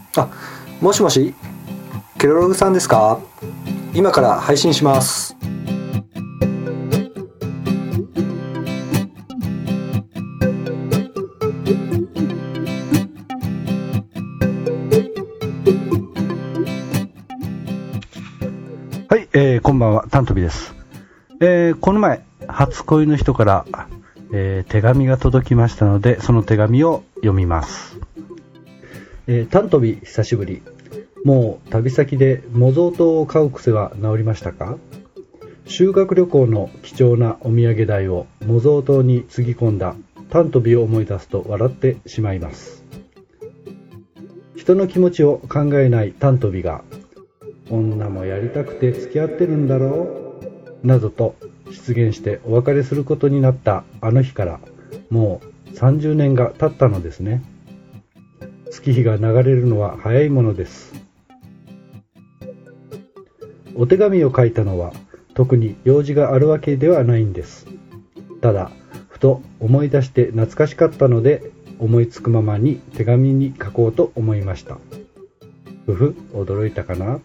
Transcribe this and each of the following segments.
もしもし、ケロログさんですか？今から配信します。 はい、こんばんは、タントビです。この前、初恋の人から、手紙が届きましたので、その手紙を読みます。タントビ、久しぶり。もう旅先で模造刀を買う癖は治りましたか？修学旅行の貴重なお土産代を模造刀につぎ込んだタントビを思い出すと笑ってしまいます。人の気持ちを考えないタントビが、女もやりたくて付き合ってるんだろうなどと出現してお別れすることになったあの日からもう30年が経ったのですね。月日が流れるのは早いものです。お手紙を書いたのは特に用事があるわけではないんです。ただふと思い出して懐かしかったので、思いつくままに手紙に書こうと思いました。驚いたかな？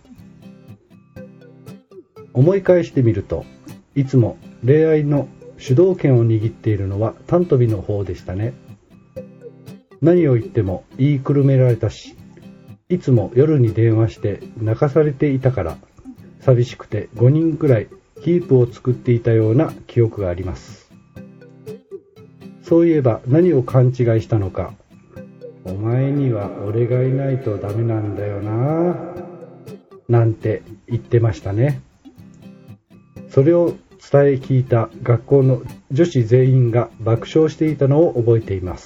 思い返してみると、いつも恋愛の主導権を握っているのはタントビの方でしたね。何を言っても言いくるめられたし、いつも夜に電話して泣かされていたから、寂しくて5人くらいキープを作っていたような記憶があります。そういえば何を勘違いしたのか、お前には俺がいないとダメなんだよな、なんて言ってましたね。それを伝え聞いた学校の女子全員が爆笑していたのを覚えています。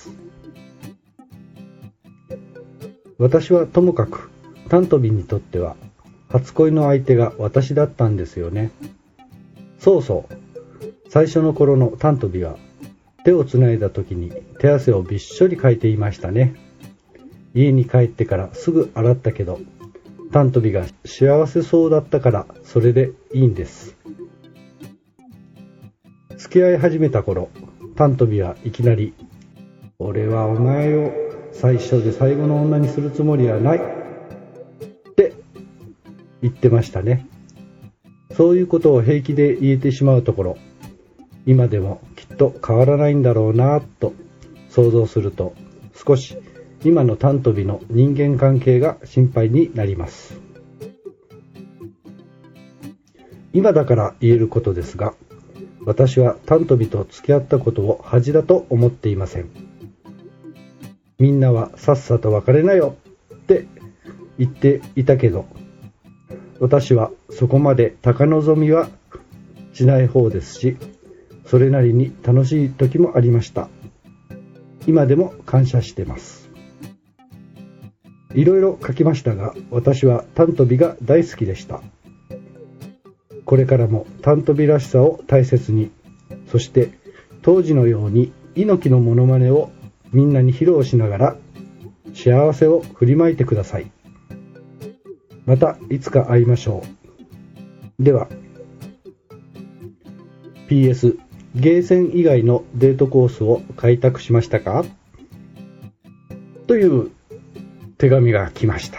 私はともかくタントビにとっては初恋の相手が私だったんですよね。そうそう、最初の頃のタントビは手をつないだ時に手汗をびっしょりかいていましたね。家に帰ってからすぐ洗ったけど、タントビが幸せそうだったからそれでいいんです。付き合い始めた頃、タントビはいきなり、俺はお前を最初で最後の女にするつもりはないって言ってましたね。そういうことを平気で言えてしまうところ、今でもきっと変わらないんだろうなと想像すると、少し今のタントビの人間関係が心配になります。今だから言えることですが、私はタントビと付き合ったことを恥だと思っていません。みんなはさっさと別れなよって言っていたけど、私はそこまで高望みはしない方ですし、それなりに楽しい時もありました。今でも感謝してます。いろいろ書きましたが、私はタントビが大好きでした。これからもタントビらしさを大切に、そして当時のように猪木のモノマネをみんなに披露しながら幸せを振りまいてください。またいつか会いましょう。では PS、 ゲーセン以外のデートコースを開拓しましたか？という手紙が来ました。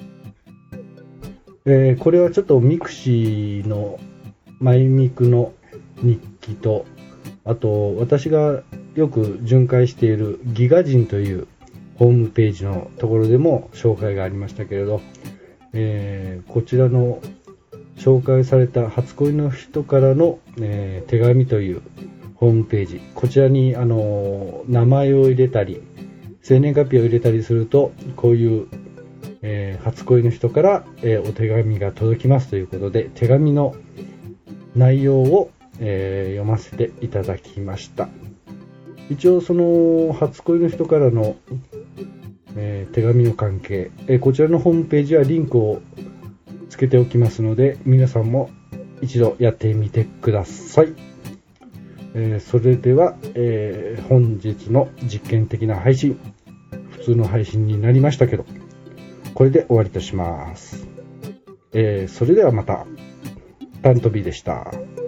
これはちょっとミクシーのマイミクの日記と、あと私がよく巡回しているギガ人というホームページのところでも紹介がありましたけれど、こちらの紹介された初恋の人からの、手紙というホームページ、こちらに名前を入れたり生年月日を入れたりすると、こういう初恋の人から、お手紙が届きますということで、手紙の内容を、読ませていただきました。一応その初恋の人からの、手紙の関係、こちらのホームページはリンクをつけておきますので、皆さんも一度やってみてください。それでは、本日の実験的な配信、普通の配信になりましたけど、これで終わりとします。それではまた。タントビでした。